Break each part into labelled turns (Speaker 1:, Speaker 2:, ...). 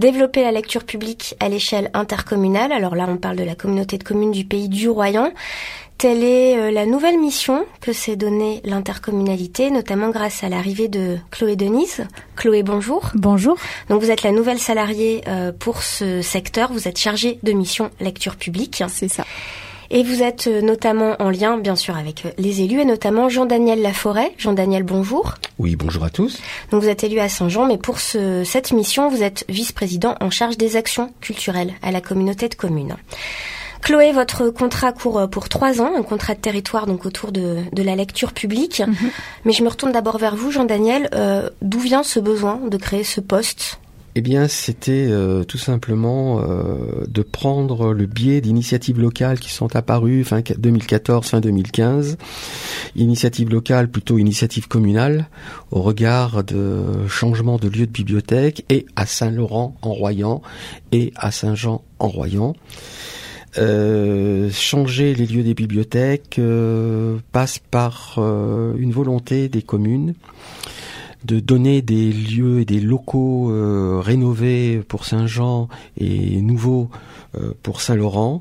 Speaker 1: développer la lecture publique à l'échelle intercommunale. Alors là, on parle de la communauté de communes du Pays du Royan. Telle est la nouvelle mission que s'est donnée l'intercommunalité, notamment grâce à l'arrivée de Chloé Denise. Chloé, bonjour.
Speaker 2: Bonjour.
Speaker 1: Donc vous êtes la nouvelle salariée pour ce secteur. Vous êtes chargée de mission lecture publique.
Speaker 2: C'est ça.
Speaker 1: Et vous êtes notamment en lien, bien sûr, avec les élus, et notamment Jean-Daniel Laforêt. Jean-Daniel, bonjour.
Speaker 3: Oui, bonjour à tous.
Speaker 1: Donc vous êtes élu à Saint-Jean, mais pour cette mission, vous êtes vice-président en charge des actions culturelles à la communauté de communes. Chloé, votre contrat court pour 3 ans, un contrat de territoire donc autour de la lecture publique. Mm-hmm. Mais je me retourne d'abord vers vous, Jean-Daniel. D'où vient ce besoin de créer ce poste ?
Speaker 3: Eh bien, c'était tout simplement de prendre le biais d'initiatives locales qui sont apparues fin 2014, fin 2015. Initiatives locales, plutôt initiatives communales, au regard de changement de lieu de bibliothèque, et à Saint-Laurent-en-Royan et à Saint-Jean-en-Royan. Changer les lieux des bibliothèques passe par une volonté des communes de donner des lieux et des locaux rénovés pour Saint-Jean et nouveaux pour Saint-Laurent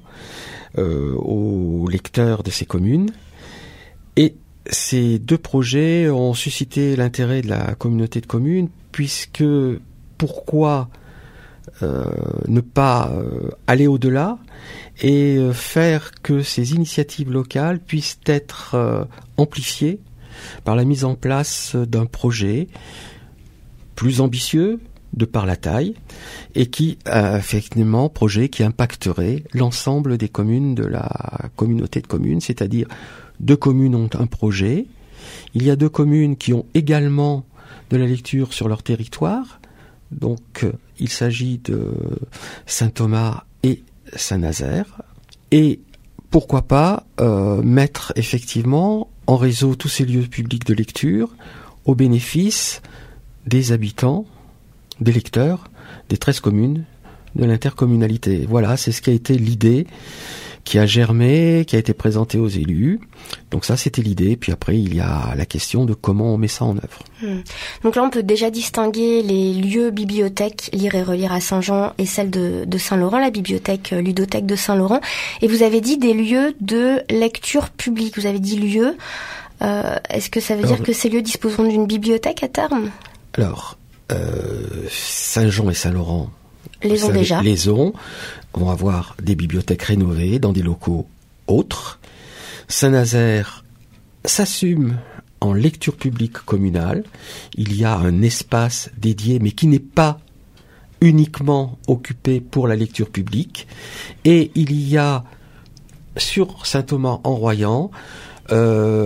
Speaker 3: aux lecteurs de ces communes. Et ces 2 projets ont suscité l'intérêt de la communauté de communes, puisque pourquoi ne pas aller au-delà et faire que ces initiatives locales puissent être amplifiées par la mise en place d'un projet plus ambitieux de par la taille, et qui, effectivement, projet qui impacterait l'ensemble des communes de la communauté de communes, c'est-à-dire 2 communes ont un projet, il y a 2 communes qui ont également de la lecture sur leur territoire, donc il s'agit de Saint-Thomas et Saint-Nazaire, et pourquoi pas mettre effectivement en réseau tous ces lieux publics de lecture au bénéfice des habitants, des lecteurs, des 13 communes de l'intercommunalité. Voilà, c'est ce qui a été l'idée qui a germé, qui a été présentée aux élus. Donc ça, c'était l'idée. Puis après, il y a la question de comment on met ça en œuvre.
Speaker 1: Donc là, on peut déjà distinguer les lieux bibliothèques Lire et Relire à Saint-Jean et celle de Saint-Laurent, la bibliothèque ludothèque de Saint-Laurent. Et vous avez dit des lieux de lecture publique. Vous avez dit lieux. Est-ce que ça veut dire que ces lieux disposeront d'une bibliothèque à terme ?
Speaker 3: Alors, Saint-Jean et Saint-Laurent les ont, vont avoir des bibliothèques rénovées dans des locaux autres. Saint-Nazaire s'assume en lecture publique communale. Il y a un espace dédié, mais qui n'est pas uniquement occupé pour la lecture publique. Et il y a, sur Saint-Thomas-en-Royan, il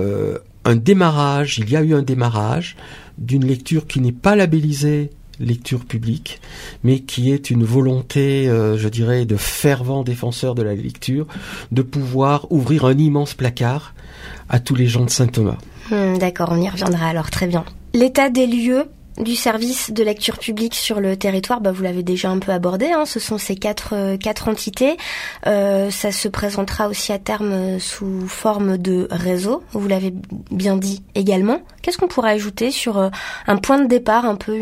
Speaker 3: y a eu un démarrage d'une lecture qui n'est pas labellisée lecture publique, mais qui est une volonté, je dirais, de fervents défenseurs de la lecture, de pouvoir ouvrir un immense placard à tous les gens de Saint-Thomas.
Speaker 1: D'accord, on y reviendra alors, très bien. L'état des lieux du service de lecture publique sur le territoire, vous l'avez déjà un peu abordé, ce sont ces quatre entités. Ça se présentera aussi à terme sous forme de réseau, vous l'avez bien dit également. Qu'est-ce qu'on pourrait ajouter sur un point de départ, un peu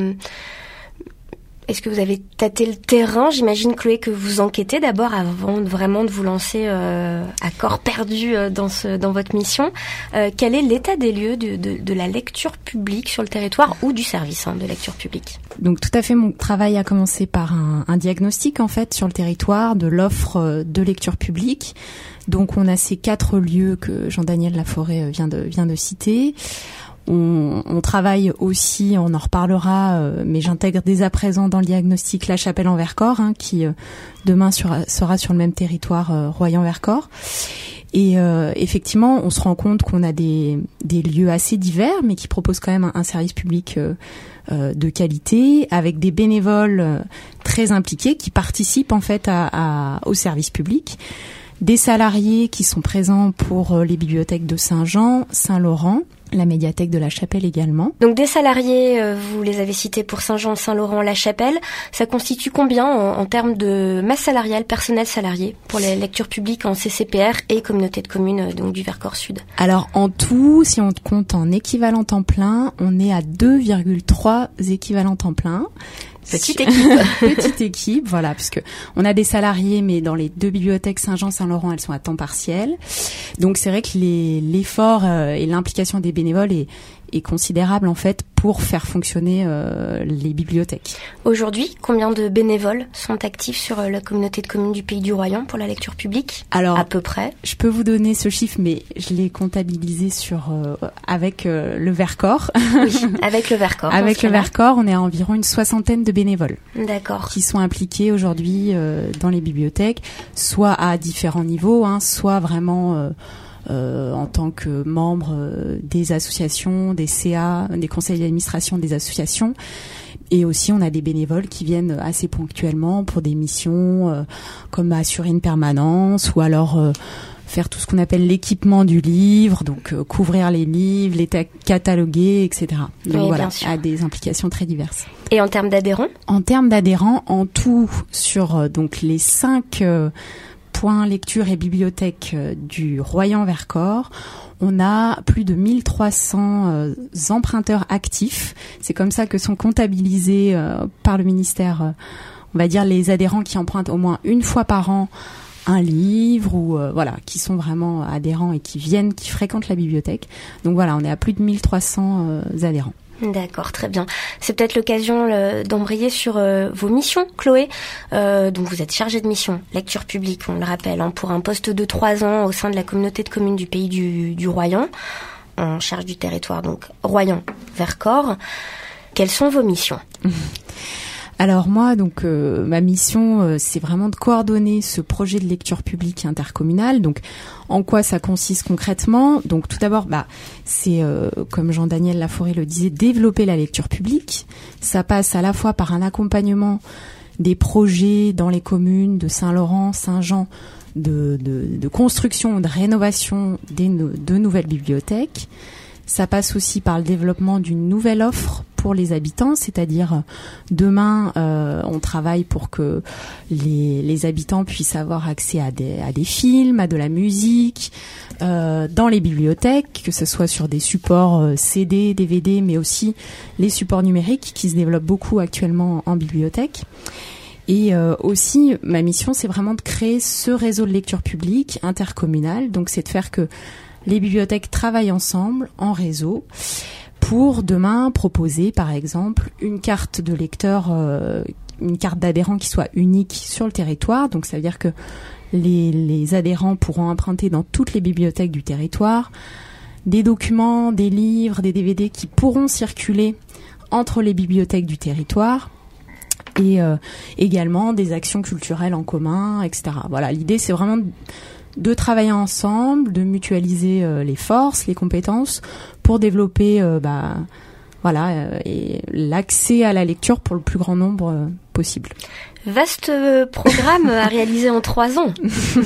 Speaker 1: Est-ce que vous avez tâté le terrain ? J'imagine, Chloé, que vous enquêtez d'abord avant vraiment de vous lancer à corps perdu dans votre mission. Quel est l'état des lieux de la lecture publique sur le territoire ou du service de lecture publique ?
Speaker 2: Donc tout à fait, mon travail a commencé par un diagnostic en fait sur le territoire de l'offre de lecture publique. Donc on a ces 4 lieux que Jean-Daniel Laforêt vient de citer. On travaille aussi, on en reparlera, mais j'intègre dès à présent dans le diagnostic La Chapelle en Vercors, qui demain sera sur le même territoire Royan-Vercors. Et effectivement, on se rend compte qu'on a des lieux assez divers, mais qui proposent quand même un service public de qualité, avec des bénévoles très impliqués qui participent en fait au service public. Des salariés qui sont présents pour les bibliothèques de Saint-Jean, Saint-Laurent, la médiathèque de La Chapelle également.
Speaker 1: Donc des salariés, vous les avez cités pour Saint-Jean, Saint-Laurent, La Chapelle. Ça constitue combien en termes de masse salariale, personnel salarié pour les lectures publiques en CCPR et communauté de communes donc du Vercors Sud ?
Speaker 2: Alors en tout, si on compte en équivalent temps plein, on est à 2,3 équivalents temps plein.
Speaker 1: Petite équipe.
Speaker 2: Petite équipe, voilà, puisque on a des salariés, mais dans les 2 bibliothèques Saint-Jean-Saint-Laurent, elles sont à temps partiel. Donc c'est vrai que l'effort et l'implication des bénévoles est considérable en fait pour faire fonctionner les bibliothèques.
Speaker 1: Aujourd'hui, combien de bénévoles sont actifs sur la communauté de communes du Pays du Royan pour la lecture publique ?
Speaker 2: Alors,
Speaker 1: à peu près.
Speaker 2: Je peux vous donner ce chiffre, mais je l'ai comptabilisé avec le Vercors.
Speaker 1: Oui, avec le Vercors.
Speaker 2: Avec le Vercors, on est à environ une 60aine de bénévoles.
Speaker 1: D'accord.
Speaker 2: Qui sont impliqués aujourd'hui dans les bibliothèques, soit à différents niveaux, soit vraiment en tant que membre des associations, des CA, des conseils d'administration des associations. Et aussi, on a des bénévoles qui viennent assez ponctuellement pour des missions comme assurer une permanence ou alors faire tout ce qu'on appelle l'équipement du livre, donc couvrir les livres, les cataloguer, etc. Donc
Speaker 1: oui,
Speaker 2: voilà, à des implications très diverses.
Speaker 1: Et en termes d'adhérents ?
Speaker 2: En termes d'adhérents, en tout, sur donc les 5 points lecture et bibliothèque du Royan-Vercors, on a plus de 1300 emprunteurs actifs. C'est comme ça que sont comptabilisés par le ministère, on va dire, les adhérents qui empruntent au moins une fois par an un livre ou qui sont vraiment adhérents et qui fréquentent la bibliothèque. Donc voilà, on est à plus de 1300 adhérents.
Speaker 1: D'accord, très bien. C'est peut-être l'occasion d'embrayer sur vos missions, Chloé. Donc vous êtes chargée de mission, lecture publique, on le rappelle, pour un poste de 3 ans au sein de la communauté de communes du Pays du Royan, en charge du territoire, donc Royan-Vercors. Quelles sont vos missions ?
Speaker 2: Alors moi, donc ma mission, c'est vraiment de coordonner ce projet de lecture publique intercommunale. Donc, en quoi ça consiste concrètement ? Donc, tout d'abord, c'est comme Jean-Daniel Laforêt le disait, développer la lecture publique. Ça passe à la fois par un accompagnement des projets dans les communes de Saint-Laurent, Saint-Jean, de construction, de rénovation de nouvelles bibliothèques. Ça passe aussi par le développement d'une nouvelle offre pour les habitants, c'est-à-dire demain, on travaille pour que les habitants puissent avoir accès à des films, à de la musique, dans les bibliothèques, que ce soit sur des supports CD, DVD, mais aussi les supports numériques qui se développent beaucoup actuellement en bibliothèque. Et aussi, ma mission, c'est vraiment de créer ce réseau de lecture publique intercommunal. Donc, c'est de faire que les bibliothèques travaillent ensemble, en réseau, pour demain proposer, par exemple, une carte de lecteur, une carte d'adhérent qui soit unique sur le territoire. Donc, ça veut dire que les adhérents pourront emprunter dans toutes les bibliothèques du territoire des documents, des livres, des DVD qui pourront circuler entre les bibliothèques du territoire. Et également des actions culturelles en commun, etc. Voilà, l'idée, c'est vraiment de travailler ensemble, de mutualiser les forces, les compétences pour développer et l'accès à la lecture pour le plus grand nombre possible.
Speaker 1: Vaste programme à réaliser en 3 ans.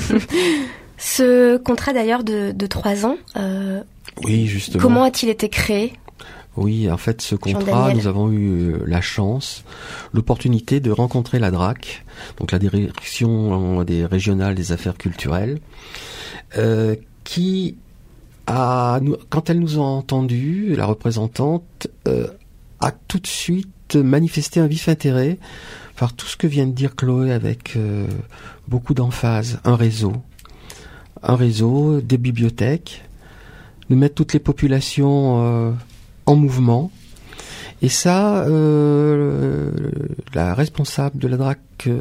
Speaker 1: Ce contrat d'ailleurs de 3 ans,
Speaker 3: oui, justement.
Speaker 1: Comment a-t-il été créé ?
Speaker 3: Oui, en fait, ce contrat, nous avons eu la chance, l'opportunité de rencontrer la DRAC, donc la Direction des régionales des affaires culturelles, qui quand elle nous a entendus, la représentante a tout de suite manifesté un vif intérêt par tout ce que vient de dire Chloé avec beaucoup d'emphase, un réseau, des bibliothèques, de mettre toutes les populations en mouvement. Et ça, la responsable de la DRAC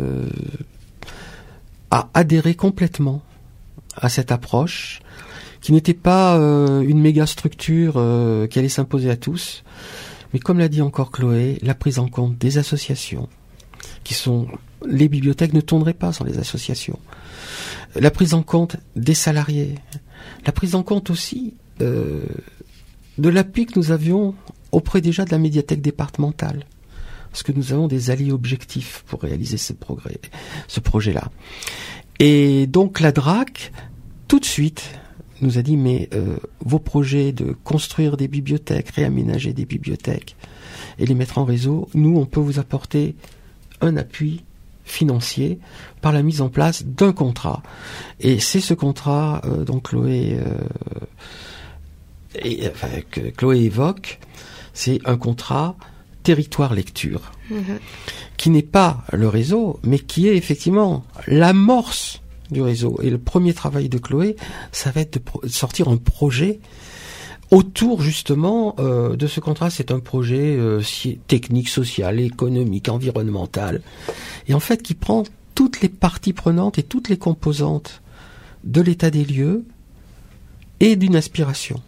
Speaker 3: a adhéré complètement à cette approche, qui n'était pas une méga structure qui allait s'imposer à tous, mais comme l'a dit encore Chloé, la prise en compte des associations, qui sont... Les bibliothèques ne tourneraient pas sans les associations. La prise en compte des salariés, la prise en compte aussi de l'appui que nous avions auprès déjà de la médiathèque départementale, parce que nous avons des alliés objectifs pour réaliser ce projet-là. Et donc la DRAC, tout de suite, nous a dit, mais vos projets de construire des bibliothèques, réaménager des bibliothèques et les mettre en réseau, nous, on peut vous apporter un appui financier par la mise en place d'un contrat. Et c'est ce contrat dont Chloé que Chloé évoque, c'est un contrat territoire lecture, qui n'est pas le réseau, mais qui est effectivement l'amorce du réseau. Et le premier travail de Chloé, ça va être de sortir un projet autour justement de ce contrat. C'est un projet technique, social, économique, environnemental, et en fait qui prend toutes les parties prenantes et toutes les composantes de l'état des lieux et d'une aspiration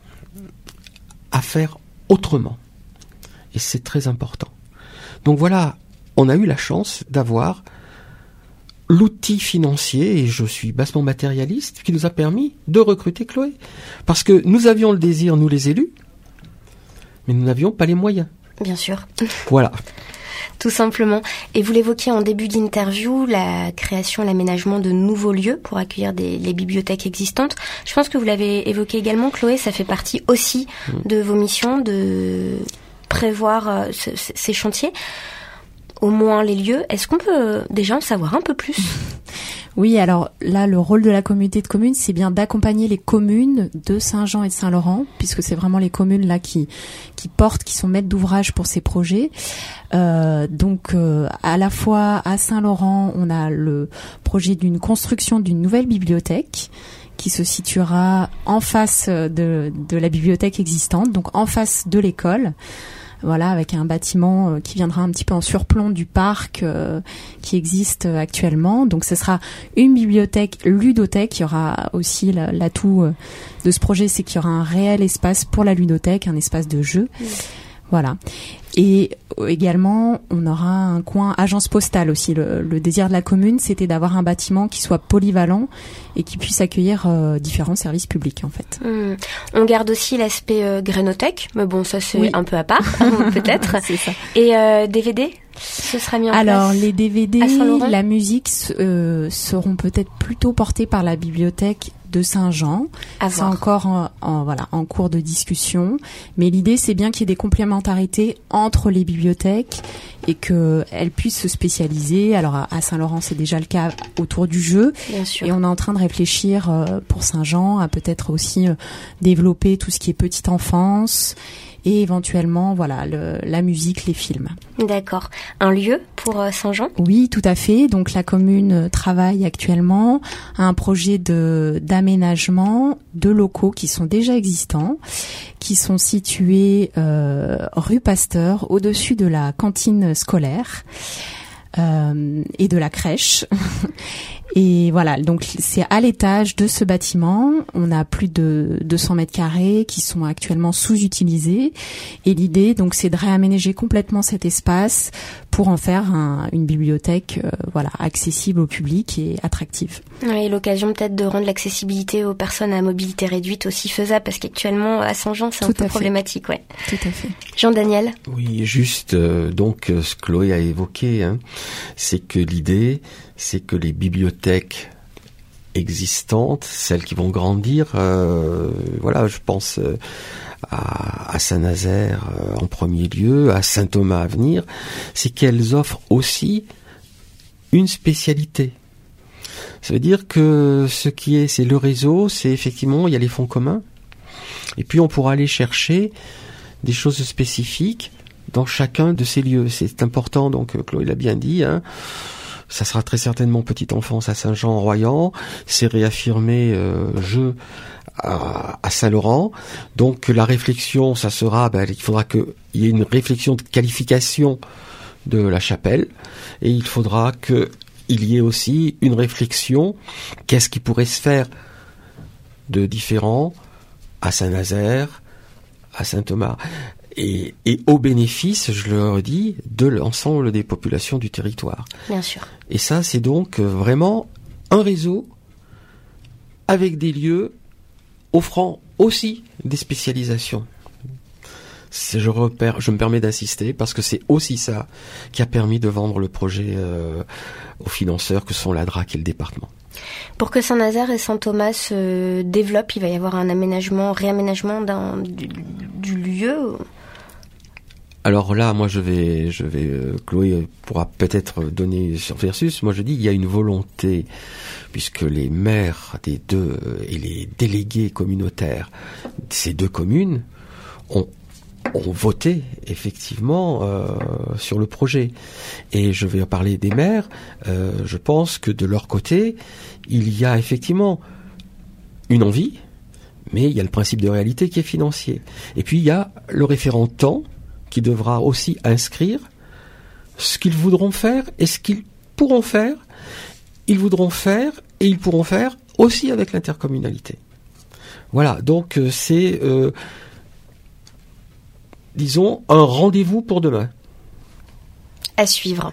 Speaker 3: à faire autrement. Et c'est très important. Donc voilà, on a eu la chance d'avoir l'outil financier, et je suis bassement matérialiste, qui nous a permis de recruter Chloé. Parce que nous avions le désir, nous les élus, mais nous n'avions pas les moyens.
Speaker 1: Bien sûr.
Speaker 3: Voilà.
Speaker 1: Tout simplement. Et vous l'évoquiez en début d'interview, la création, l'aménagement de nouveaux lieux pour accueillir les bibliothèques existantes. Je pense que vous l'avez évoqué également, Chloé, ça fait partie aussi de vos missions de prévoir ces chantiers. Au moins les lieux. Est-ce qu'on peut déjà en savoir un peu plus ?
Speaker 2: Oui, alors là, le rôle de la communauté de communes, c'est bien d'accompagner les communes de Saint-Jean et de Saint-Laurent, puisque c'est vraiment les communes là qui portent, qui sont maîtres d'ouvrage pour ces projets. Donc, à la fois à Saint-Laurent, on a le projet d'une construction d'une nouvelle bibliothèque qui se situera en face de la bibliothèque existante, donc en face de l'école. Voilà, avec un bâtiment qui viendra un petit peu en surplomb du parc qui existe actuellement. Donc ce sera une bibliothèque ludothèque. Il y aura aussi l'atout de ce projet, c'est qu'il y aura un réel espace pour la ludothèque, un espace de jeu. Voilà. Et également, on aura un coin agence postale aussi. Le désir de la commune, c'était d'avoir un bâtiment qui soit polyvalent et qui puisse accueillir différents services publics, en fait.
Speaker 1: On garde aussi l'aspect grénothèque, mais bon, ça c'est un peu à part, peut-être.
Speaker 2: C'est ça.
Speaker 1: Et DVD, ce sera mis en place.
Speaker 2: Alors, les DVD,
Speaker 1: la
Speaker 2: musique seront peut-être plutôt portés par la bibliothèque de Saint-Jean. C'est encore en cours de discussion, mais l'idée c'est bien qu'il y ait des complémentarités entre les bibliothèques et qu'elles puissent se spécialiser. Alors à Saint-Laurent c'est déjà le cas autour du jeu,
Speaker 1: bien sûr.
Speaker 2: Et on est en train de réfléchir pour Saint-Jean à peut-être aussi développer tout ce qui est petite enfance et éventuellement la musique, les films.
Speaker 1: D'accord. Un lieu pour Saint-Jean ?
Speaker 2: Oui, tout à fait. Donc la commune travaille actuellement à un projet d'aménagement de locaux qui sont déjà existants, qui sont situés rue Pasteur, au-dessus de la cantine scolaire et de la crèche. Et voilà, donc c'est à l'étage de ce bâtiment. On a plus de 200 mètres carrés qui sont actuellement sous-utilisés. Et l'idée, donc, c'est de réaménager complètement cet espace pour en faire une bibliothèque, accessible au public et attractive.
Speaker 1: Et l'occasion peut-être de rendre l'accessibilité aux personnes à mobilité réduite aussi faisable, parce qu'actuellement à Saint-Jean c'est un peu problématique, ouais.
Speaker 2: Tout à fait.
Speaker 1: Jean-Daniel ?
Speaker 3: Oui, juste donc ce que Chloé a évoqué, c'est que l'idée, c'est que les bibliothèques existantes, celles qui vont grandir, je pense à Saint-Nazaire en premier lieu, à Saint-Thomas à venir, c'est qu'elles offrent aussi une spécialité. Ça veut dire que c'est le réseau, c'est effectivement, il y a les fonds communs, et puis on pourra aller chercher des choses spécifiques dans chacun de ces lieux. C'est important, donc Chloé l'a bien dit, ça sera très certainement petite enfance à Saint-Jean-en-Royan, c'est réaffirmé jeu à Saint-Laurent. Donc la réflexion, ça sera, il faudra qu'il y ait une réflexion de qualification de la chapelle, et il faudra qu'il y ait aussi une réflexion, qu'est-ce qui pourrait se faire de différent à Saint-Nazaire, à Saint-Thomas, et au bénéfice, je le redis, de l'ensemble des populations du territoire.
Speaker 1: Bien sûr.
Speaker 3: Et ça, c'est donc vraiment un réseau avec des lieux offrant aussi des spécialisations. Je me permets d'insister parce que c'est aussi ça qui a permis de vendre le projet aux financeurs que sont la DRAC et le département.
Speaker 1: Pour que Saint-Nazaire et Saint-Thomas se développent, il va y avoir un réaménagement du lieu.
Speaker 3: Alors là, moi je vais Chloé pourra peut-être donner sur versus. Moi je dis, il y a une volonté, puisque les maires des deux et les délégués communautaires de ces deux communes ont ont voté effectivement sur le projet. Et je vais parler des maires. Je pense que de leur côté, il y a effectivement une envie, mais il y a le principe de réalité qui est financier. Et puis il y a le référent temps qui devra aussi inscrire ce qu'ils voudront faire et ce qu'ils pourront faire. Ils voudront faire et ils pourront faire aussi avec l'intercommunalité. Voilà, donc c'est, disons, un rendez-vous pour demain.
Speaker 1: À suivre.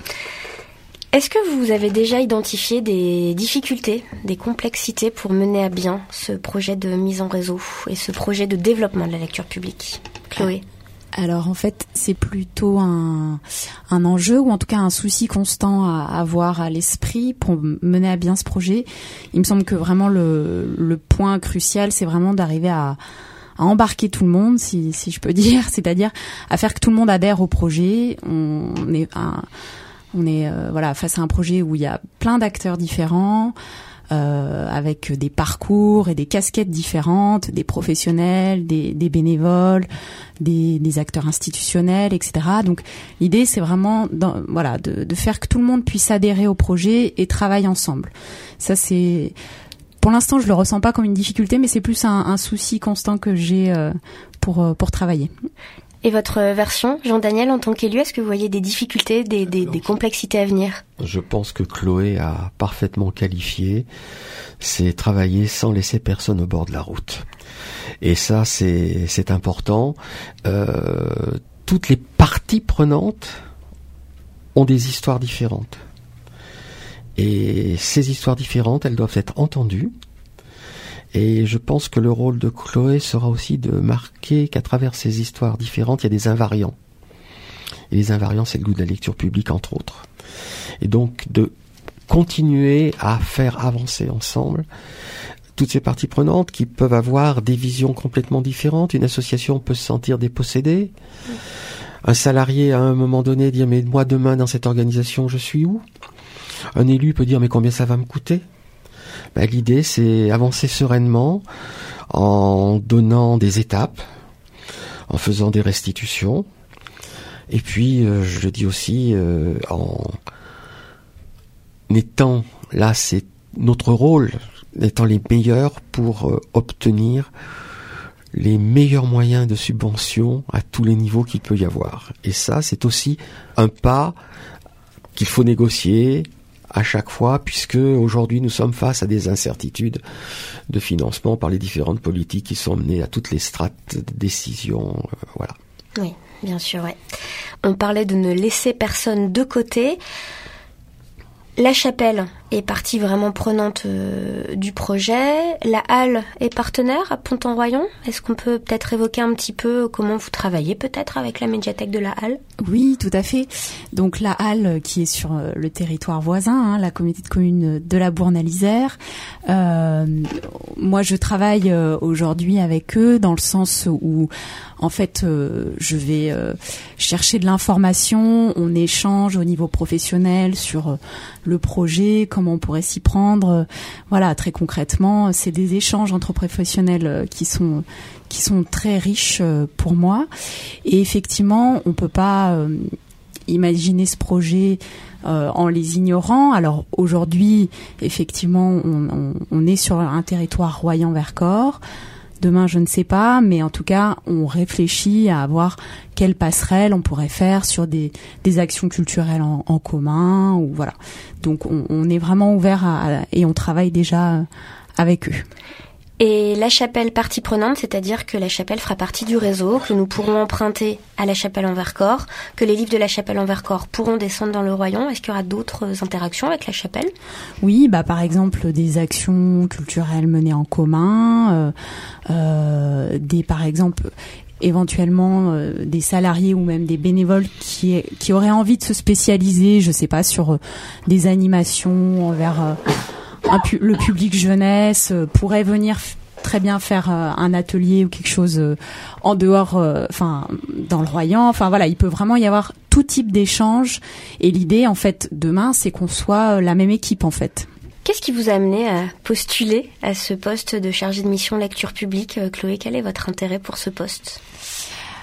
Speaker 1: Est-ce que vous avez déjà identifié des difficultés, des complexités pour mener à bien ce projet de mise en réseau et ce projet de développement de la lecture publique ? Chloé ?
Speaker 2: Alors en fait, c'est plutôt un enjeu ou en tout cas un souci constant à avoir à l'esprit pour mener à bien ce projet. Il me semble que vraiment le point crucial, c'est vraiment d'arriver à embarquer tout le monde, si je peux dire, c'est-à-dire à faire que tout le monde adhère au projet. On est face à un projet où il y a plein d'acteurs différents, avec des parcours et des casquettes différentes, des professionnels, des bénévoles, des acteurs institutionnels, etc. Donc l'idée, c'est vraiment de faire que tout le monde puisse adhérer au projet et travailler ensemble. Ça, c'est, pour l'instant, je le ressens pas comme une difficulté, mais c'est plus un souci constant que j'ai pour travailler.
Speaker 1: Et votre version, Jean-Daniel, en tant qu'élu, est-ce que vous voyez des difficultés, des complexités à venir ?
Speaker 3: Je pense que Chloé a parfaitement qualifié, c'est travailler sans laisser personne au bord de la route. Et ça, c'est important. Toutes les parties prenantes ont des histoires différentes. Et ces histoires différentes, elles doivent être entendues. Et je pense que le rôle de Chloé sera aussi de marquer qu'à travers ces histoires différentes, il y a des invariants. Et les invariants, c'est le goût de la lecture publique, entre autres. Et donc, de continuer à faire avancer ensemble toutes ces parties prenantes qui peuvent avoir des visions complètement différentes. Une association peut se sentir dépossédée. Un salarié, à un moment donné, dire « Mais moi, demain, dans cette organisation, je suis où ?» Un élu peut dire « Mais combien ça va me coûter ?» L'idée, c'est avancer sereinement en donnant des étapes, en faisant des restitutions. Et puis, je le dis aussi, en étant, là, c'est notre rôle, étant les meilleurs pour obtenir les meilleurs moyens de subvention à tous les niveaux qu'il peut y avoir. Et ça, c'est aussi un pas qu'il faut négocier à chaque fois, puisque aujourd'hui nous sommes face à des incertitudes de financement par les différentes politiques qui sont menées à toutes les strates de décision. Voilà.
Speaker 1: Oui, bien sûr, ouais. On parlait de ne laisser personne de côté. La Chapelle est partie vraiment prenante du projet. La Halle est partenaire à Pont-en-Royans. Est-ce qu'on peut peut-être évoquer un petit peu comment vous travaillez peut-être avec la médiathèque de la Halle ?
Speaker 2: Oui, tout à fait. Donc la Halle qui est sur le territoire voisin, la communauté de communes de la Bourne à l'Isère. Moi, je travaille aujourd'hui avec eux dans le sens où en fait, je vais chercher de l'information, on échange au niveau professionnel sur le projet, comment on pourrait s'y prendre. Voilà, très concrètement, c'est des échanges entre professionnels qui sont très riches pour moi. Et effectivement, on peut pas imaginer ce projet en les ignorant. Alors aujourd'hui, effectivement, on est sur un territoire Royan-Vercors. Demain, je ne sais pas, mais en tout cas, on réfléchit à voir quelle passerelle on pourrait faire sur des actions culturelles en commun, ou voilà. Donc, on est vraiment ouvert et on travaille déjà avec eux.
Speaker 1: Et la Chapelle partie prenante, c'est-à-dire que la Chapelle fera partie du réseau, que nous pourrons emprunter à la Chapelle en Vercors, que les livres de la Chapelle en Vercors pourront descendre dans le Royan. Est-ce qu'il y aura d'autres interactions avec la Chapelle ?
Speaker 2: Oui, par exemple des actions culturelles menées en commun, par exemple éventuellement des salariés ou même des bénévoles qui auraient envie de se spécialiser, je sais pas, sur des animations envers le public jeunesse, pourrait venir très bien faire un atelier ou quelque chose en dehors, dans le Royan. Enfin voilà, il peut vraiment y avoir tout type d'échange. Et l'idée, en fait, demain, c'est qu'on soit la même équipe, en fait.
Speaker 1: Qu'est-ce qui vous a amené à postuler à ce poste de chargé de mission lecture publique, Chloé ? Quel est votre intérêt pour ce poste ?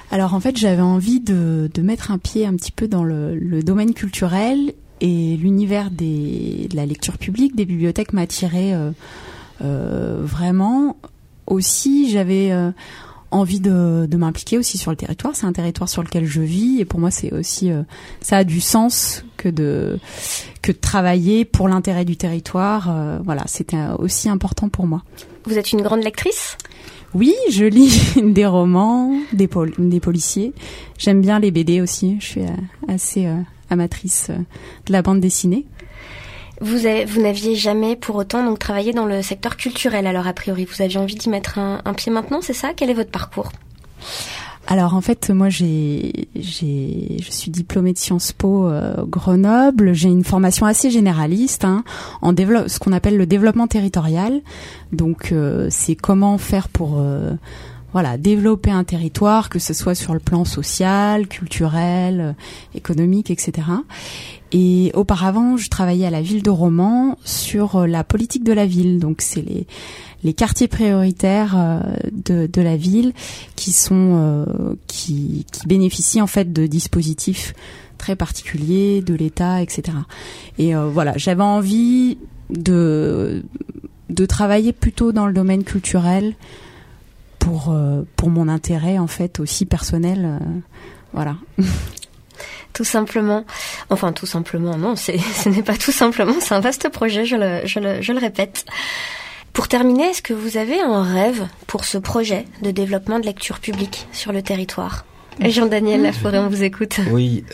Speaker 2: Alors en fait, j'avais envie de mettre un pied un petit peu dans le domaine culturel, et l'univers de la lecture publique, des bibliothèques m'a attirée vraiment. Aussi, j'avais envie de m'impliquer aussi sur le territoire. C'est un territoire sur lequel je vis, et pour moi, c'est aussi ça a du sens que de travailler pour l'intérêt du territoire. Voilà, c'était aussi important pour moi.
Speaker 1: Vous êtes une grande lectrice ?
Speaker 2: Oui, je lis des romans, des policiers. J'aime bien les BD aussi. Je suis assez amatrice de la bande dessinée.
Speaker 1: Vous n'aviez jamais pour autant donc travaillé dans le secteur culturel, alors a priori vous aviez envie d'y mettre un pied maintenant, c'est ça ? Quel est votre parcours ?
Speaker 2: Alors en fait, moi je suis diplômée de Sciences Po Grenoble. J'ai une formation assez généraliste en ce qu'on appelle le développement territorial. Donc c'est comment faire pour développer un territoire, que ce soit sur le plan social, culturel, économique, etc. Et auparavant, je travaillais à la ville de Romans sur la politique de la ville. Donc c'est les quartiers prioritaires de la ville qui bénéficient en fait de dispositifs très particuliers de l'État, etc. Et j'avais envie de travailler plutôt dans le domaine culturel pour mon intérêt en fait aussi personnel, voilà.
Speaker 1: Tout simplement. Enfin, tout simplement, non, ce n'est pas tout simplement, c'est un vaste projet, je le répète. Pour terminer, est-ce que vous avez un rêve pour ce projet de développement de lecture publique sur le territoire ? Jean-Daniel Laforêt, on vous écoute.
Speaker 3: Oui,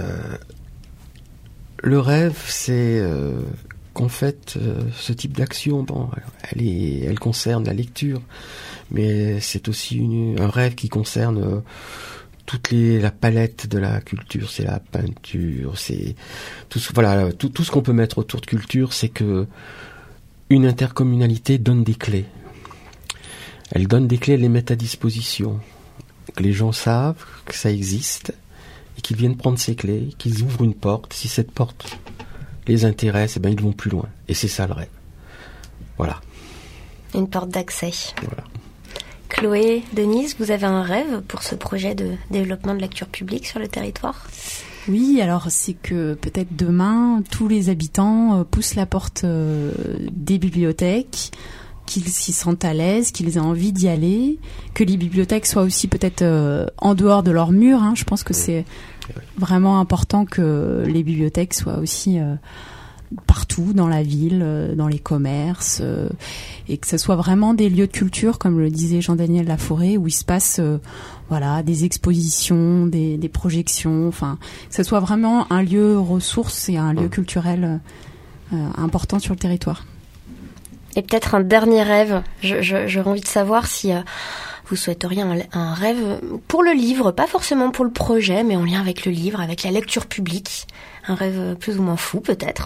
Speaker 3: le rêve, c'est qu'en fait, ce type d'action, elle concerne la lecture, mais c'est aussi un rêve qui concerne la palette de la culture. C'est la peinture, c'est tout ce qu'on peut mettre autour de culture. C'est que une intercommunalité donne des clés. Elle donne des clés, elle les met à disposition, que les gens savent que ça existe et qu'ils viennent prendre ces clés, qu'ils ouvrent une porte. Si cette porte les intéresse, ils vont plus loin. Et c'est ça le rêve. Voilà.
Speaker 1: Une porte d'accès.
Speaker 3: Voilà.
Speaker 1: Chloé, Denise, vous avez un rêve pour ce projet de développement de lecture publique sur le territoire ?
Speaker 2: Oui, alors c'est que peut-être demain, tous les habitants poussent la porte des bibliothèques, qu'ils s'y sentent à l'aise, qu'ils aient envie d'y aller, que les bibliothèques soient aussi peut-être en dehors de leurs murs. Je pense que c'est vraiment important que les bibliothèques soient aussi partout dans la ville, dans les commerces, et que ce soit vraiment des lieux de culture, comme le disait Jean-Daniel Laforêt, où il se passe des expositions, des projections, que ce soit vraiment un lieu ressource et un lieu culturel important sur le territoire.
Speaker 1: Et peut-être un dernier rêve, j'aurais envie de savoir si vous souhaiteriez un rêve pour le livre, pas forcément pour le projet, mais en lien avec le livre, avec la lecture publique, un rêve plus ou moins fou peut-être.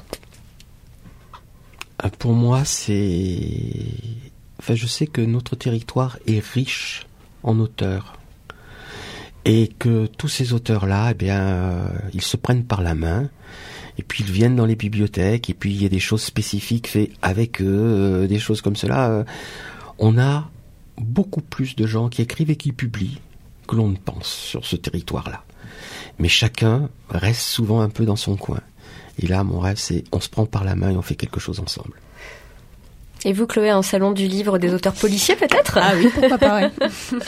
Speaker 3: Pour moi, je sais que notre territoire est riche en auteurs. Et que tous ces auteurs-là, ils se prennent par la main. Et puis ils viennent dans les bibliothèques. Et puis il y a des choses spécifiques faites avec eux, des choses comme cela. On a beaucoup plus de gens qui écrivent et qui publient que l'on ne pense sur ce territoire-là. Mais chacun reste souvent un peu dans son coin. Et là, mon rêve, c'est on se prend par la main et on fait quelque chose ensemble.
Speaker 1: Et vous, Chloé, un salon du livre des auteurs policiers, peut-être ?
Speaker 2: Ah oui, pourquoi pas, ouais.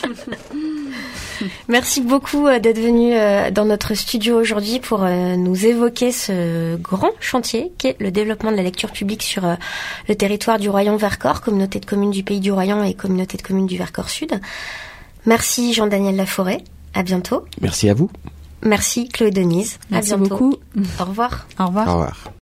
Speaker 1: Merci beaucoup d'être venu dans notre studio aujourd'hui pour nous évoquer ce grand chantier qu'est le développement de la lecture publique sur le territoire du Royan Vercors, communauté de communes du Pays du Royan et communauté de communes du Vercors Sud. Merci Jean-Daniel Laforêt, à bientôt.
Speaker 3: Merci à vous.
Speaker 1: Merci Chloé Denise,
Speaker 2: Merci
Speaker 1: à bientôt.
Speaker 2: Beaucoup.
Speaker 1: Au revoir.
Speaker 2: Au revoir.
Speaker 3: Au revoir.